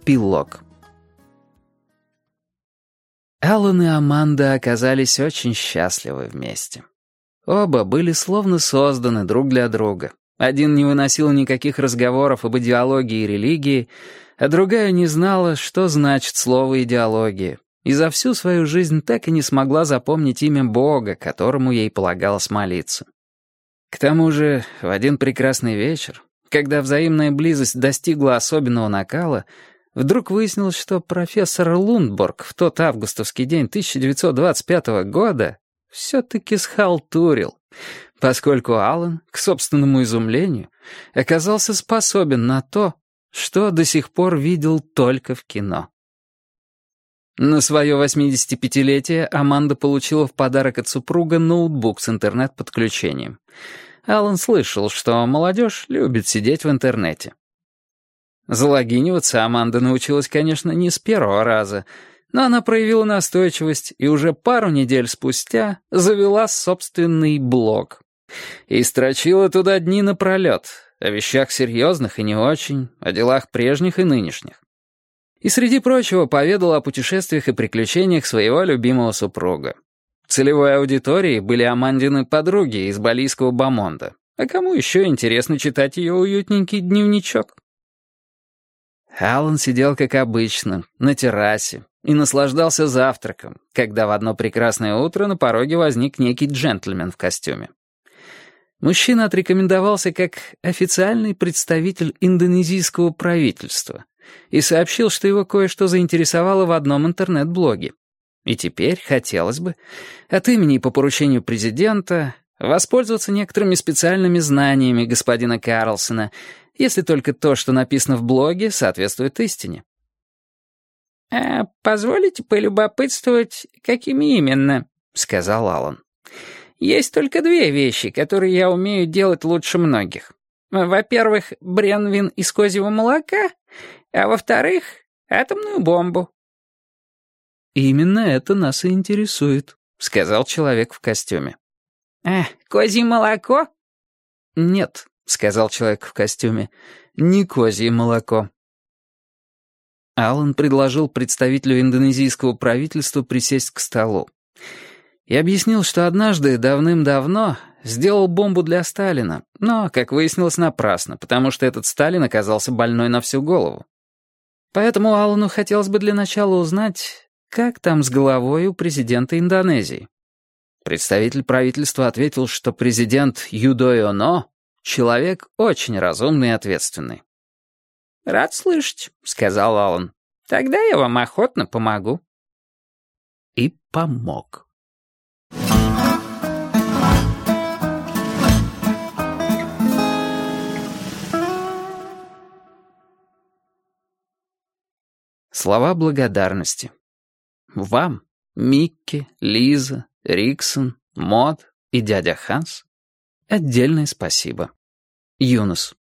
Эпилог. Алан и Аманда оказались очень счастливы вместе. Оба были словно созданы друг для друга. Один не выносил никаких разговоров об идеологии и религии, а другая не знала, что значит слово «идеология», и за всю свою жизнь так и не смогла запомнить имя Бога, которому ей полагалось молиться. К тому же, в один прекрасный вечер, когда взаимная близость достигла особенного накала, вдруг выяснилось, что профессор Лундборг в тот августовский день 1925 года все-таки схалтурил, поскольку Алан, к собственному изумлению, оказался способен на то, что до сих пор видел только в кино. На свое 85-летие Аманда получила в подарок от супруга ноутбук с интернет-подключением. Алан слышал, что молодежь любит сидеть в интернете. Залогиниваться Аманда научилась, конечно, не с первого раза, но она проявила настойчивость и уже пару недель спустя завела собственный блог. И строчила туда дни напролет, о вещах серьезных и не очень, о делах прежних и нынешних. И среди прочего поведала о путешествиях и приключениях своего любимого супруга. Целевой аудиторией были Амандины подруги из балийского бомонда. А кому еще интересно читать ее уютненький дневничок? Алан сидел, как обычно, на террасе и наслаждался завтраком, когда в одно прекрасное утро на пороге возник некий джентльмен в костюме. Мужчина отрекомендовался как официальный представитель индонезийского правительства и сообщил, что его кое-что заинтересовало в одном интернет-блоге. И теперь хотелось бы от имени и по поручению президента воспользоваться некоторыми специальными знаниями господина Карлсона, если только то, что написано в блоге, соответствует истине. «Позволите полюбопытствовать, какими именно?» — сказал Алан. «Есть только две вещи, которые я умею делать лучше многих. Во-первых, бренвин из козьего молока, а во-вторых, атомную бомбу». «Именно это нас и интересует», — сказал человек в костюме. «Козье молоко?» «Нет», — сказал человек в костюме, — «не козье молоко». Алан предложил представителю индонезийского правительства присесть к столу и объяснил, что однажды, давным-давно, сделал бомбу для Сталина, но, как выяснилось, напрасно, потому что этот Сталин оказался больной на всю голову. Поэтому Алану хотелось бы для начала узнать, как там с головой у президента Индонезии. Представитель правительства ответил, что президент Юдоёно — человек очень разумный и ответственный. «Рад слышать», — сказал Алан. «Тогда я вам охотно помогу». И помог. Слова благодарности. Вам, Микки, Лиза, Риксон, Мод и дядя Ханс, отдельное спасибо. Юнос.